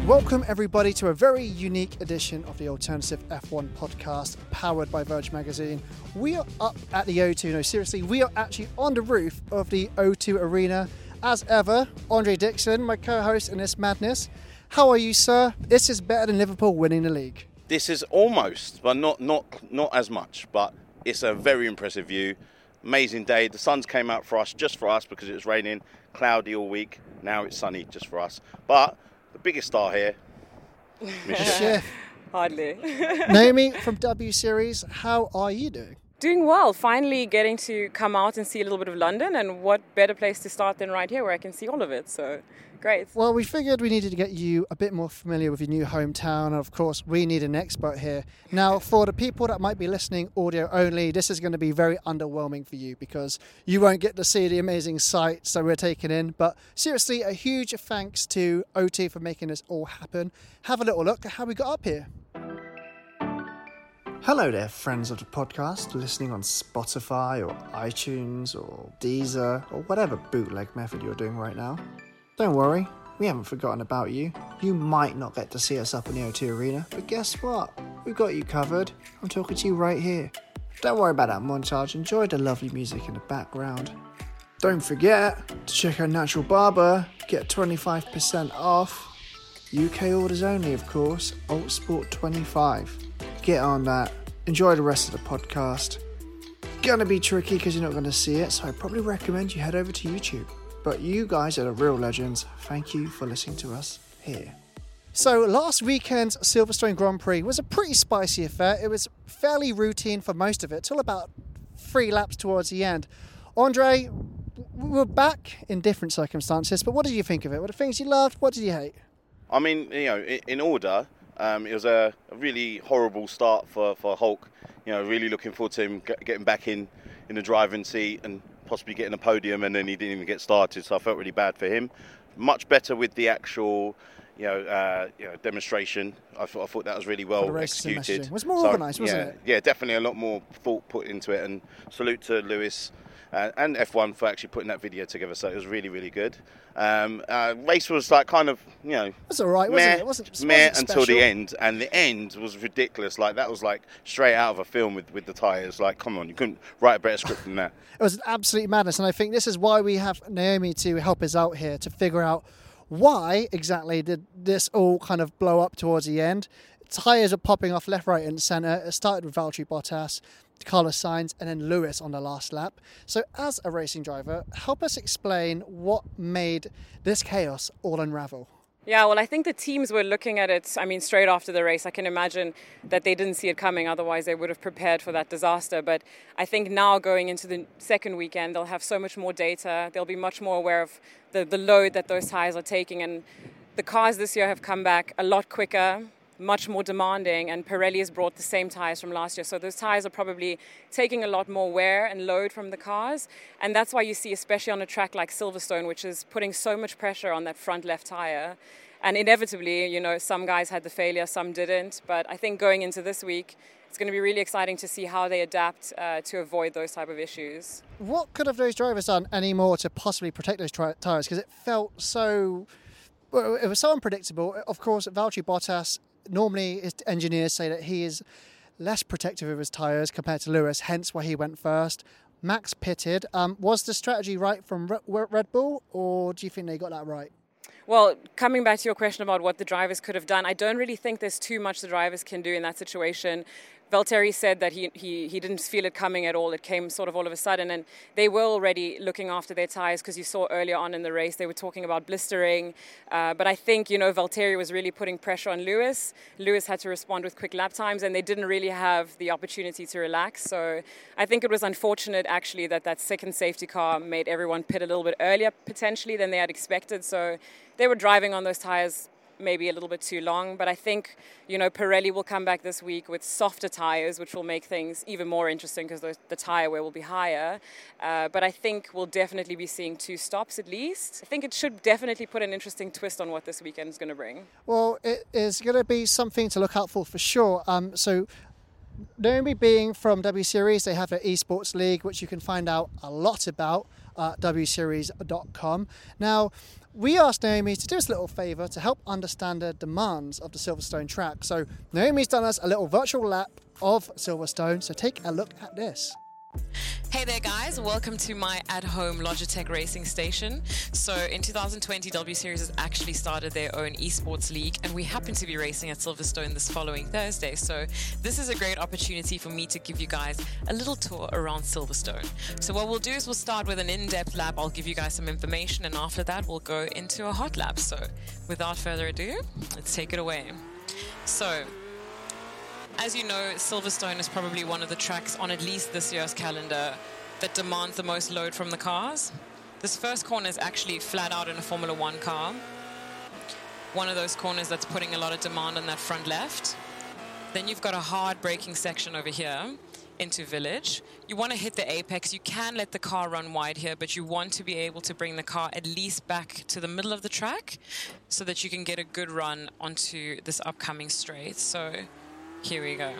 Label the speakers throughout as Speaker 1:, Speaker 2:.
Speaker 1: Welcome everybody to a very unique edition of the Alternative F1 podcast powered by Verge Magazine. We are up at the O2. No, seriously, we are actually on the roof of the O2 Arena. As ever, Andre Dixon, my co-host in this madness. How are you, sir? This is better than Liverpool winning the league.
Speaker 2: This is almost, but not as much, but it's a very impressive view. Amazing day. The sun's came out for us, just for us, because it was raining, cloudy all week. Now it's sunny, just for us. But the biggest star here,
Speaker 1: Chef.
Speaker 3: Hardly.
Speaker 1: Naomi from W Series, how are you doing?
Speaker 3: Doing well. Finally getting to come out and see a little bit of London, and what better place to start than right here where I can see all of it. So great.
Speaker 1: Well, we figured we needed to get you a bit more familiar with your new hometown, and of course we need an expert here. Now, for the people that might be listening audio only, this is going to be very underwhelming for you because you won't get to see the amazing sights that we're taking in. But seriously, a huge thanks to OT for making this all happen. Have a little look at how we got up here. Hello there, friends of the podcast, listening on Spotify or iTunes or Deezer or whatever bootleg method you're doing right now. Don't worry, we haven't forgotten about you. You might not get to see us up in the O2 Arena, but guess what? We've got you covered. I'm talking to you right here. Don't worry about that montage, enjoy the lovely music in the background. Don't forget to check out Natural Barber, get 25% off. UK orders only, of course, Alt Sport 25. Get on that. Enjoy the rest of the podcast. Gonna be tricky because you're not going to see it, so I probably recommend you head over to YouTube. But you guys are the real legends. Thank you for listening to us here. So last weekend's Silverstone Grand Prix was a pretty spicy affair. It was fairly routine for most of it, till about 3 laps towards the end. Andre, we're back in different circumstances, but what did you think of it? What are the things you loved? What did you hate?
Speaker 2: I mean, in order, it was a really horrible start for Hulk. Really looking forward to him getting back in the driving seat and possibly getting a podium, and then he didn't even get started, so I felt really bad for him. Much better with the actual demonstration. I thought that was really well executed.
Speaker 1: It was more organised, wasn't it?
Speaker 2: Yeah, definitely a lot more thought put into it, and salute to Lewis and F1 for actually putting that video together, so it was really, really good. Race was like kind of,
Speaker 1: it was alright, wasn't it? It wasn't
Speaker 2: meh
Speaker 1: special.
Speaker 2: Until the end, and the end was ridiculous. Like, that was like straight out of a film with the tyres. Like, come on, you couldn't write a better script than that.
Speaker 1: It was an absolute madness, and I think this is why we have Naomi to help us out here to figure out why exactly did this all kind of blow up towards the end. Tyres are popping off left, right and centre. It started with Valtteri Bottas, Carlos Sainz and then Lewis on the last lap. So as a racing driver, help us explain what made this chaos all unravel.
Speaker 3: Yeah, well, I think the teams were looking at it, straight after the race. I can imagine that they didn't see it coming, otherwise they would have prepared for that disaster. But I think now going into the second weekend, they'll have so much more data. They'll be much more aware of the load that those tyres are taking. And the cars this year have come back a lot quicker, much more demanding, and Pirelli has brought the same tyres from last year. So those tyres are probably taking a lot more wear and load from the cars. And that's why you see, especially on a track like Silverstone, which is putting so much pressure on that front left tyre. And inevitably, some guys had the failure, some didn't. But I think going into this week, it's going to be really exciting to see how they adapt to avoid those type of issues.
Speaker 1: What could have those drivers done any more to possibly protect those tyres? Because it felt so... Well, it was so unpredictable. Of course, Valtteri Bottas, normally his engineers say that he is less protective of his tyres compared to Lewis, hence why he went first. Max pitted. Was the strategy right from Red Bull, or do you think they got that right?
Speaker 3: Well, coming back to your question about what the drivers could have done, I don't really think there's too much the drivers can do in that situation. Valtteri said that he didn't feel it coming at all. It came sort of all of a sudden, and they were already looking after their tyres, because you saw earlier on in the race they were talking about blistering. But I think, Valtteri was really putting pressure on Lewis. Lewis had to respond with quick lap times, and they didn't really have the opportunity to relax. So I think it was unfortunate, actually, that second safety car made everyone pit a little bit earlier, potentially, than they had expected. So they were driving on those tyres maybe a little bit too long, but I think, Pirelli will come back this week with softer tyres, which will make things even more interesting because the tyre wear will be higher. But I think we'll definitely be seeing 2 stops at least. I think it should definitely put an interesting twist on what this weekend is going to bring.
Speaker 1: Well, it is going to be something to look out for sure. So Naomi being from W Series, they have an esports league, which you can find out a lot about. at wseries.com. Now, we asked Naomi to do us a little favour to help understand the demands of the Silverstone track. So Naomi's done us a little virtual lap of Silverstone, so take a look at this.
Speaker 3: Hey there guys, welcome to my at-home Logitech racing station. So in 2020, W Series has actually started their own esports league, and we happen to be racing at Silverstone this following Thursday. So this is a great opportunity for me to give you guys a little tour around Silverstone. So what we'll do is we'll start with an in-depth lap. I'll give you guys some information, and after that we'll go into a hot lap. So without further ado, let's take it away. So as you know, Silverstone is probably one of the tracks on at least this year's calendar that demands the most load from the cars. This first corner is actually flat out in a Formula One car. One of those corners that's putting a lot of demand on that front left. Then you've got a hard braking section over here into Village. You want to hit the apex. You can let the car run wide here, but you want to be able to bring the car at least back to the middle of the track so that you can get a good run onto this upcoming straight. So here we go.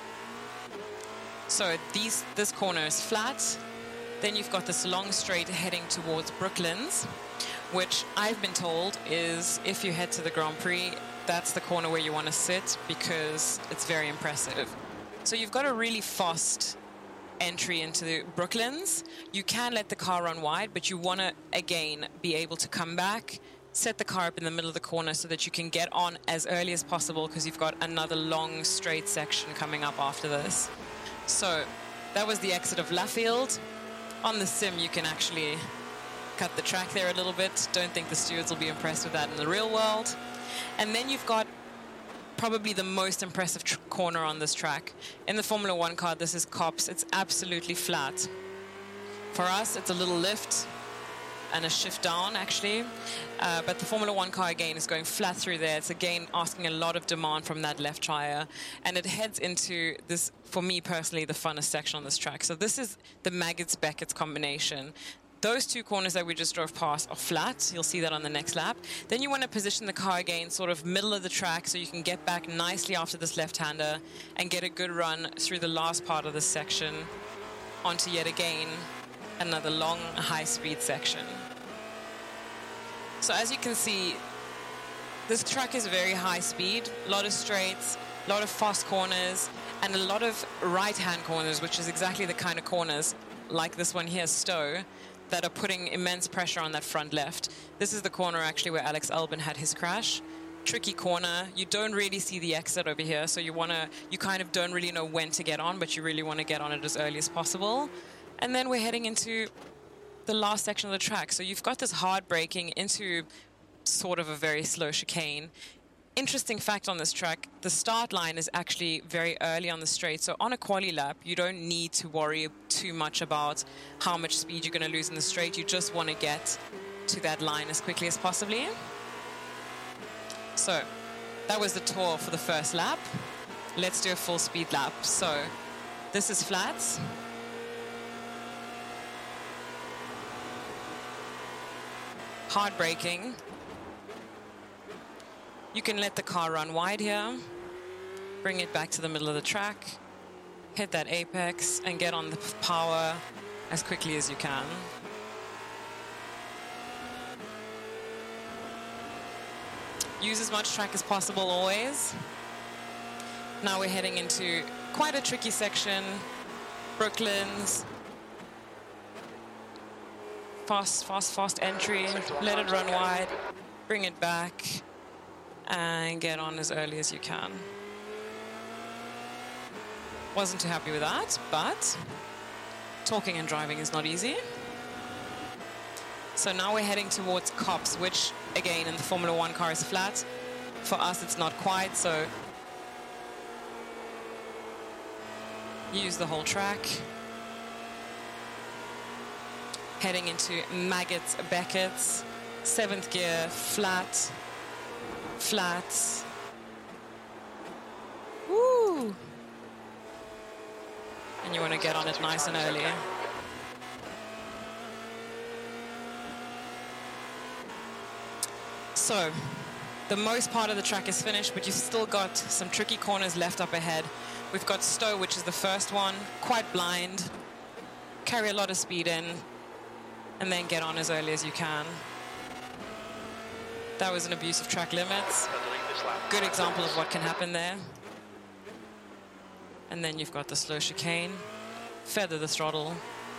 Speaker 3: So this corner is flat. Then you've got this long straight heading towards Brooklands, which I've been told is, if you head to the Grand Prix, that's the corner where you want to sit because it's very impressive. So you've got a really fast entry into the Brooklands. You can let the car run wide, but you want to, again, be able to come back, set the car up in the middle of the corner so that you can get on as early as possible because you've got another long straight section coming up after this. So that was the exit of Luffield. On the sim, you can actually cut the track there a little bit. Don't think the stewards will be impressed with that in the real world. And then you've got probably the most impressive corner on this track. In the Formula One car, this is Copse. It's absolutely flat. For us, it's a little lift and a shift down, actually. But the Formula One car, again, is going flat through there. It's, again, asking a lot of demand from that left tyre. And it heads into this, for me personally, the funnest section on this track. So this is the Maggots-Beckett's combination. Those two corners that we just drove past are flat. You'll see that on the next lap. Then you want to position the car again sort of middle of the track so you can get back nicely after this left-hander and get a good run through the last part of this section onto, yet again, another long high-speed section. So as you can see, this track is very high speed, a lot of straights, a lot of fast corners, and a lot of right-hand corners, which is exactly the kind of corners, like this one here, Stowe, that are putting immense pressure on that front left. This is the corner actually where Alex Albon had his crash. Tricky corner. You don't really see the exit over here, so you kind of don't really know when to get on, but you really want to get on it as early as possible. And then we're heading into the last section of the track. So you've got this hard braking into sort of a very slow chicane. Interesting fact on this track, the start line is actually very early on the straight. So on a quali lap, you don't need to worry too much about how much speed you're going to lose in the straight. You just want to get to that line as quickly as possibly. So that was the tour for the first lap. Let's do a full speed lap. So this is flats. Hard braking. You can let the car run wide here, bring it back to the middle of the track, hit that apex, and get on the power as quickly as you can. Use as much track as possible always. Now we're heading into quite a tricky section. Brooklands. Fast entry. Let it run wide. Bring it back. And get on as early as you can. Wasn't too happy with that, but talking and driving is not easy. So now we're heading towards Copse, which, again, in the Formula One car is flat. For us, it's not quite, so use the whole track. Heading into Maggots-Beckett's, 7th gear, flat. Woo! And you want to get on it nice and early. So, the most part of the track is finished, but you've still got some tricky corners left up ahead. We've got Stowe, which is the first one, quite blind, carry a lot of speed in. and then get on as early as you can. That was an abuse of track limits. Good example of what can happen there. And then you've got the slow chicane. Feather the throttle.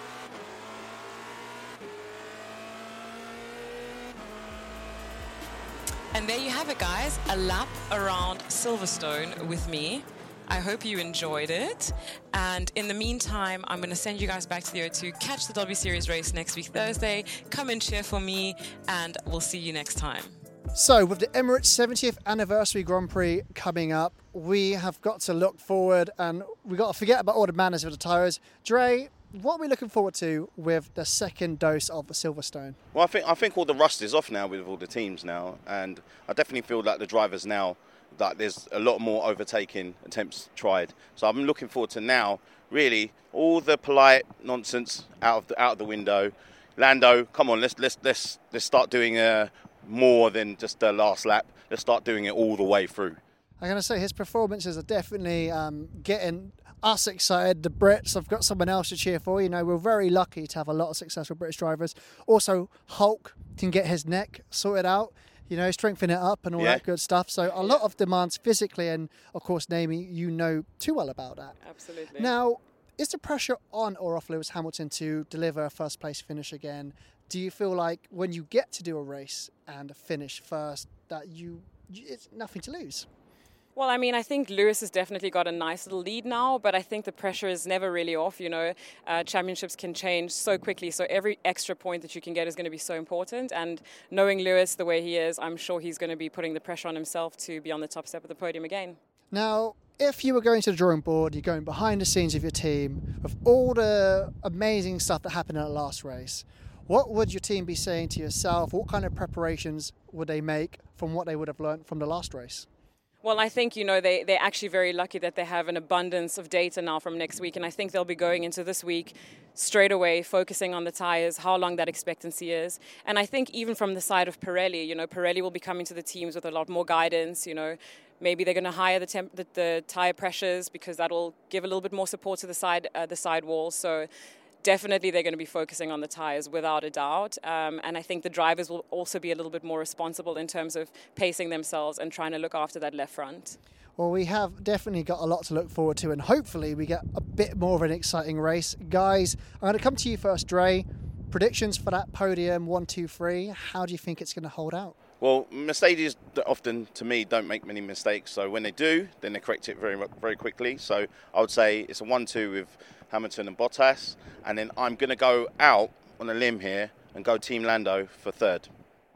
Speaker 3: And there you have it, guys. A lap around Silverstone with me. I hope you enjoyed it. And in the meantime, I'm going to send you guys back to the O2. Catch the W Series race next week, Thursday. Come and cheer for me, and we'll see you next time.
Speaker 1: So, with the Emirates 70th Anniversary Grand Prix coming up, we have got to look forward, and we've got to forget about all the madness with the tyres. Dre, what are we looking forward to with the second dose of Silverstone?
Speaker 2: Well, I think all the rust is off now with all the teams now, and I definitely feel that the drivers now, that there's a lot more overtaking attempts tried. So I'm looking forward to now, really, all the polite nonsense out of the window. Lando, come on, let's start doing more than just the last lap. Let's start doing it all the way through.
Speaker 1: I'm going to say his performances are definitely getting us excited. The Brits have got someone else to cheer for. You know, we're very lucky to have a lot of successful British drivers. Also, Hulk can get his neck sorted out, you know, strengthen it up and all that good stuff. So a lot of demands physically, and of course, Naomi, you know too well about that.
Speaker 3: Absolutely.
Speaker 1: Now, is the pressure on or off Lewis Hamilton to deliver a first place finish again? Do you feel like when you get to do a race and finish first that it's nothing to lose?
Speaker 3: Well, I mean, I think Lewis has definitely got a nice little lead now, but I think the pressure is never really off, you know. Championships can change so quickly, so every extra point that you can get is going to be so important. And knowing Lewis the way he is, I'm sure he's going to be putting the pressure on himself to be on the top step of the podium again.
Speaker 1: Now, if you were going to the drawing board, you're going behind the scenes of your team, with all the amazing stuff that happened in the last race, what would your team be saying to yourself? What kind of preparations would they make from what they would have learned from the last race?
Speaker 3: Well, I think, you know, they're actually very lucky that they have an abundance of data now from next week. And I think they'll be going into this week straight away, focusing on the tyres, how long that expectancy is. And I think even from the side of Pirelli, you know, Pirelli will be coming to the teams with a lot more guidance, you know. Maybe they're going to higher the tyre pressures because that'll give a little bit more support to the side walls. So definitely they're going to be focusing on the tyres without a doubt. And I think the drivers will also be a little bit more responsible in terms of pacing themselves and trying to look after that left front.
Speaker 1: Well, we have definitely got a lot to look forward to, and hopefully we get a bit more of an exciting race. Guys, I'm going to come to you first, Dre. Predictions for that podium, 1, 2, 3. How do you think it's going to hold out?
Speaker 2: Well, Mercedes often, to me, don't make many mistakes. So when they do, then they correct it very, very quickly. So I would say it's a 1-2 with Hamilton and Bottas. And then I'm going to go out on a limb here and go Team Lando for third.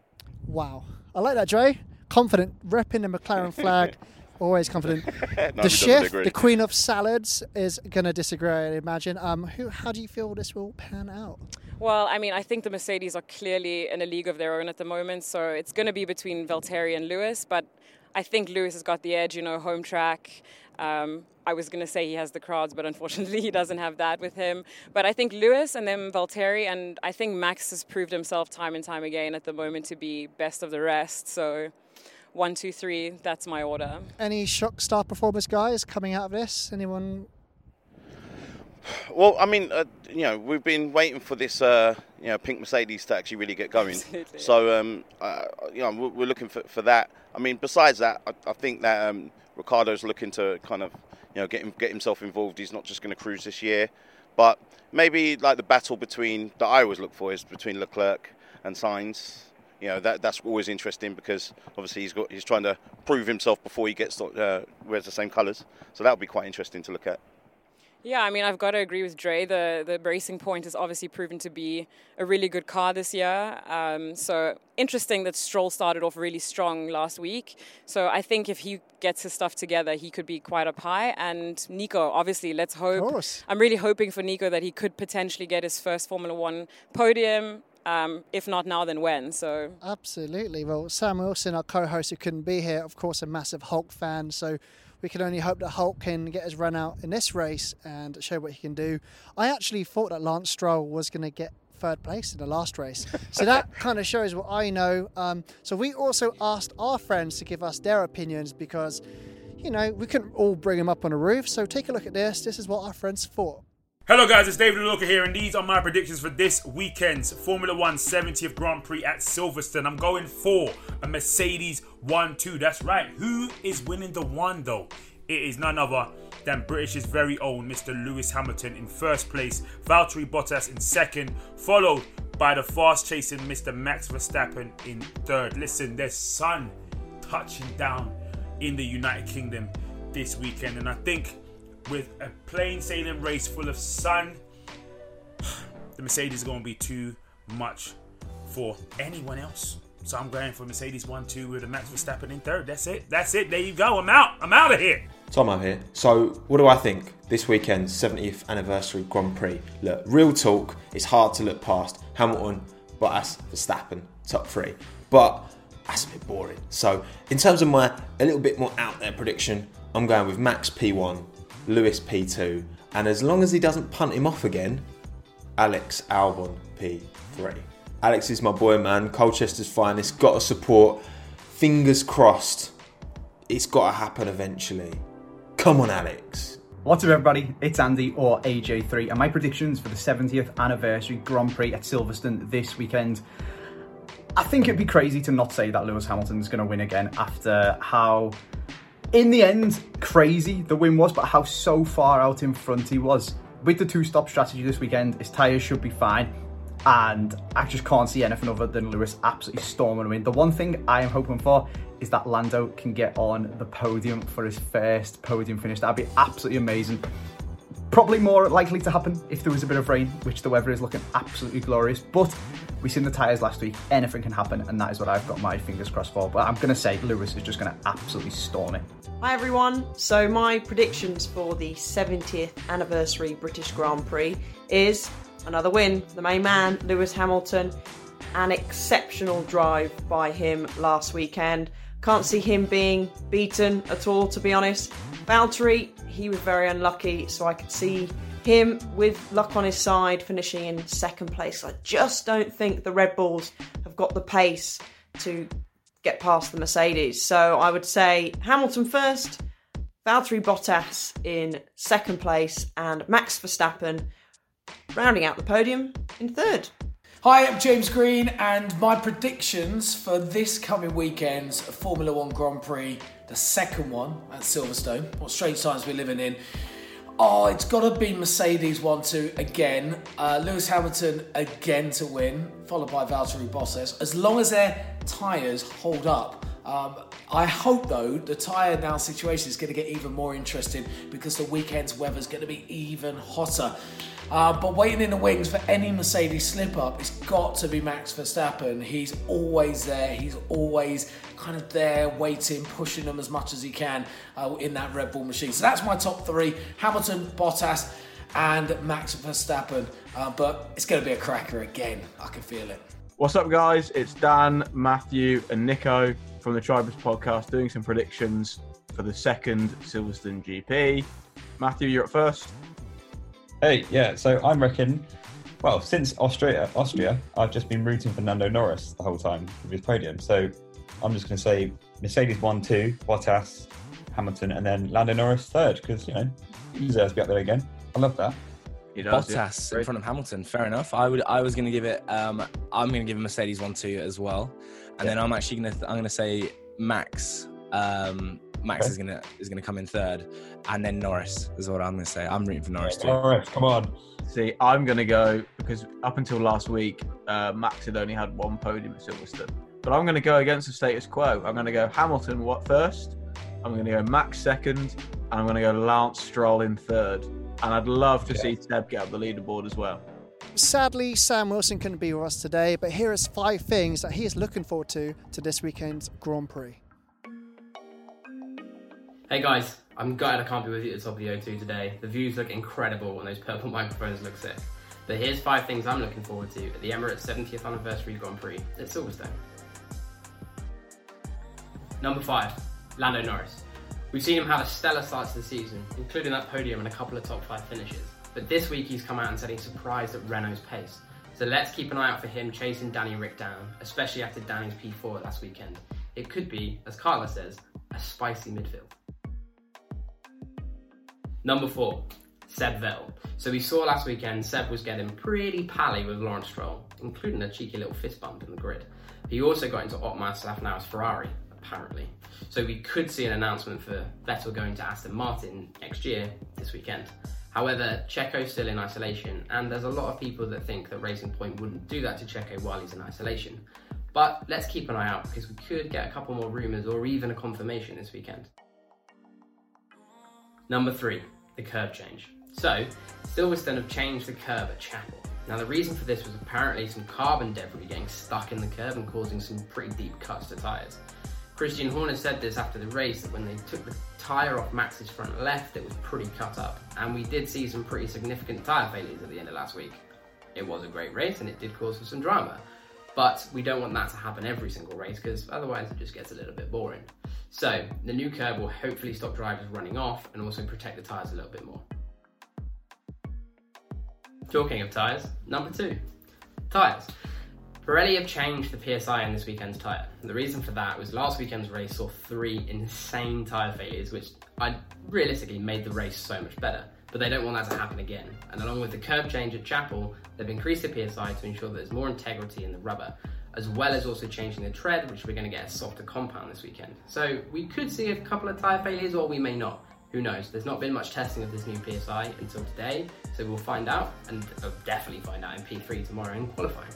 Speaker 1: Wow. I like that, Dre. Confident, repping the McLaren flag. Always confident.
Speaker 2: No,
Speaker 1: the chef, the queen of salads, is going to disagree, I imagine. How do you feel this will pan out?
Speaker 3: Well, I mean, I think the Mercedes are clearly in a league of their own at the moment, so it's going to be between Valtteri and Lewis, but I think Lewis has got the edge, you know, home track. I was going to say he has the crowds, but unfortunately he doesn't have that with him. But I think Lewis and then Valtteri, and I think Max has proved himself time and time again at the moment to be best of the rest, so 1, 2, 3, that's my order.
Speaker 1: Any shock star performers, guys, coming out of this? Anyone?
Speaker 2: Well, I mean, you know, we've been waiting for this, pink Mercedes to actually really get going.
Speaker 3: Absolutely.
Speaker 2: So, you know, we're looking for that. I mean, besides that, I think that Ricciardo's looking to kind of, you know, get himself involved. He's not just going to cruise this year, but maybe like the battle that I always look for is between Leclerc and Sainz. You know, that's always interesting because obviously he's trying to prove himself before he wears the same colours. So that would be quite interesting to look at.
Speaker 3: Yeah, I mean, I've got to agree with Dre. The Racing Point has obviously proven to be a really good car this year. So interesting that Stroll started off really strong last week. So I think if he gets his stuff together, he could be quite up high. And Nico, obviously, let's hope.
Speaker 1: Of course.
Speaker 3: I'm really hoping for Nico that he could potentially get his first Formula One podium. If not now, then when? So
Speaker 1: Absolutely. Well, Sam Wilson, our co-host who couldn't be here, of course, a massive Hulk fan. So we can only hope that Hulk can get his run out in this race and show what he can do. I actually thought that Lance Stroll was going to get third place in the last race. So that kind of shows what I know. So we also asked our friends to give us their opinions because, you know, we couldn't all bring them up on a roof. So take a look at this. This is what our friends thought.
Speaker 4: Hello guys, it's David Luca here, and these are my predictions for this weekend's Formula 1 70th Grand Prix at Silverstone. I'm going for a Mercedes 1-2. That's right. Who is winning the one though? It is none other than British's very own Mr. Lewis Hamilton in first place, Valtteri Bottas in second, followed by the fast-chasing Mr. Max Verstappen in third. Listen, there's sun touching down in the United Kingdom this weekend, and I think with a plain sailing race full of sun, the Mercedes is going to be too much for anyone else. So I'm going for Mercedes 1-2 with a Max Verstappen in third. That's it. There you go. I'm out of here.
Speaker 5: Tom here. So what do I think? This weekend's 70th anniversary Grand Prix. Look, real talk, it's hard to look past Hamilton, Bottas, Verstappen, top three. But that's a bit boring. So in terms of my a little bit more out there prediction, I'm going with Max P1, Lewis P2, and as long as he doesn't punt him off again, Alex Albon P3. Alex is my boy, man. Colchester's finest. Got to support. Fingers crossed. It's got to happen eventually. Come on, Alex.
Speaker 6: What's up, everybody? It's Andy, or AJ3, and my predictions for the 70th anniversary Grand Prix at Silverstone this weekend. I think it'd be crazy to not say that Lewis Hamilton's going to win again after how, in the end, crazy the win was, but how so far out in front he was. With the two-stop strategy this weekend, his tyres should be fine. And I just can't see anything other than Lewis absolutely storming a win. The one thing I am hoping for is that Lando can get on the podium for his first podium finish. That'd be absolutely amazing. Probably more likely to happen if there was a bit of rain, which the weather is looking absolutely glorious. But we've seen the tyres last week. Anything can happen, and that is what I've got my fingers crossed for. But I'm going to say Lewis is just going to absolutely storm it.
Speaker 7: Hi everyone, so my predictions for the 70th anniversary British Grand Prix is another win. The main man, Lewis Hamilton, an exceptional drive by him last weekend. Can't see him being beaten at all, to be honest. Valtteri, he was very unlucky, so I could see him with luck on his side finishing in second place. I just don't think the Red Bulls have got the pace to get past the Mercedes. So I would say Hamilton first, Valtteri Bottas in second place, and Max Verstappen rounding out the podium in third.
Speaker 8: Hi, I'm James Green, and my predictions for this coming weekend's Formula 1 Grand Prix, the second one at Silverstone. What strange times we're living in. Oh, it's got to be Mercedes 1-2 again. Lewis Hamilton again to win, followed by Valtteri Bottas. As long as their tyres hold up. I hope, though, the tyre now situation is going to get even more interesting because the weekend's weather is going to be even hotter. But waiting in the wings for any Mercedes slip-up, it's got to be Max Verstappen. He's always there. He's always kind of there, waiting, pushing them as much as he can in that Red Bull machine. So that's my top three: Hamilton, Bottas, and Max Verstappen. But it's going to be a cracker again. I can feel it.
Speaker 9: What's up, guys? It's Dan, Matthew, and Nico from the Tribus podcast doing some predictions for the second Silverstone GP. Matthew, you're up first.
Speaker 10: Hey, yeah, so I'm reckoning, well, since Austria, I've just been rooting for Lando Norris the whole time with his podium. So I'm just going to say Mercedes 1-2, Bottas, Hamilton, and then Lando Norris third, because, you know, he deserves to be up there again. I love that.
Speaker 11: Bottas in front of Hamilton, fair enough. I was going to give it, I'm going to give him Mercedes 1-2 as well. And then I'm actually I'm going to say Max. Max is gonna come in third, and then Norris is what I'm gonna say. I'm rooting for Norris too.
Speaker 10: Norris, come on.
Speaker 9: See, I'm gonna go because up until last week, Max had only had one podium at Silverstone. But I'm gonna go against the status quo. I'm gonna go Hamilton first. I'm gonna go Max second, and I'm gonna go Lance Stroll in third. And I'd love to see Seb get up the leaderboard as well.
Speaker 1: Sadly, Sam Wilson couldn't be with us today, but here is 5 things that he is looking forward to this weekend's Grand Prix.
Speaker 12: Hey guys, I'm gutted I can't be with you at the top of the O2 today. The views look incredible and those purple microphones look sick. But here's 5 things I'm looking forward to at the Emirates 70th Anniversary Grand Prix at Silverstone. Number 5, Lando Norris. We've seen him have a stellar start to the season, including that podium and a couple of top 5 finishes. But this week he's come out and said he's surprised at Renault's pace. So let's keep an eye out for him chasing Danny Ric down, especially after Danny's P4 last weekend. It could be, as Carla says, a spicy midfield. Number 4, Seb Vettel. So we saw last weekend Seb was getting pretty pally with Lawrence Stroll, including a cheeky little fist bump in the grid. He also got into Otmar Szafnauer's Ferrari, apparently. So we could see an announcement for Vettel going to Aston Martin next year, this weekend. However, Checo's still in isolation, and there's a lot of people that think that Racing Point wouldn't do that to Checo while he's in isolation. But let's keep an eye out, because we could get a couple more rumours or even a confirmation this weekend. Number 3, the curb change. So, Silverstone have changed the curb at Chapel. Now the reason for this was apparently some carbon debris getting stuck in the curb and causing some pretty deep cuts to tyres. Christian Horner said this after the race, that when they took the tyre off Max's front left, it was pretty cut up, and we did see some pretty significant tyre failures at the end of last week. It was a great race and it did cause some drama, but we don't want that to happen every single race, because otherwise it just gets a little bit boring. So the new curb will hopefully stop drivers running off and also protect the tyres a little bit more. Talking of tyres, number 2, tyres. Pirelli have changed the PSI in this weekend's tyre. The reason for that was last weekend's race saw 3 insane tyre failures, which realistically made the race so much better. But they don't want that to happen again. And along with the curb change at Chapel, they've increased the PSI to ensure that there's more integrity in the rubber, as well as also changing the tread, which we're going to get a softer compound this weekend. So we could see a couple of tyre failures, or we may not. Who knows? There's not been much testing of this new PSI until today, so we'll find out, and definitely find out in P3 tomorrow in qualifying.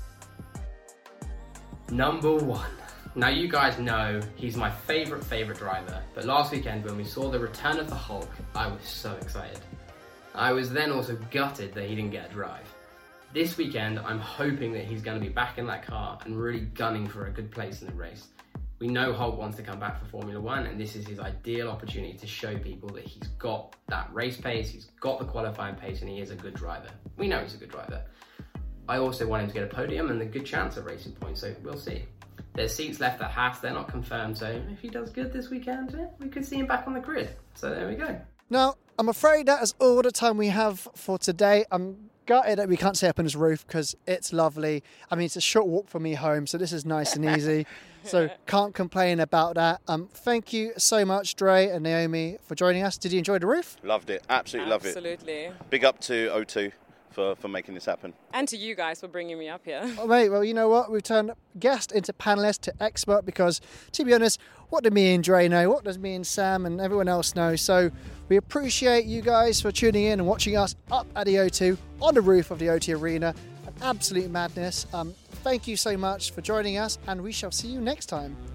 Speaker 12: Number 1. Now you guys know he's my favourite driver, but last weekend when we saw the return of the Hulk, I was so excited. I was then also gutted that he didn't get a drive. This weekend, I'm hoping that he's going to be back in that car and really gunning for a good place in the race. We know Hulk wants to come back for Formula 1, and this is his ideal opportunity to show people that he's got that race pace, he's got the qualifying pace, and he is a good driver. We know he's a good driver. I also want him to get a podium and a good chance at Racing Point, so we'll see. There's seats left at Haas, they're not confirmed, so if he does good this weekend, we could see him back on the grid. So there we go.
Speaker 1: Now, I'm afraid that is all the time we have for today. I'm gutted that we can't stay up on his roof because it's lovely. I mean, it's a short walk from me home, so this is nice and easy. So can't complain about that. Thank you so much, Dre and Naomi, for joining us. Did you enjoy the roof?
Speaker 2: Loved it. Absolutely loved it.
Speaker 3: Absolutely.
Speaker 2: Big up to O2 for making this happen.
Speaker 3: And to you guys for bringing me up here.
Speaker 1: Oh, mate, well, you know what? We've turned guest into panelist to expert because, to be honest, what do me and Dre know? What does me and Sam and everyone else know? So we appreciate you guys for tuning in and watching us up at the O2, on the roof of the O2 Arena. An absolute madness. Thank you so much for joining us, and we shall see you next time.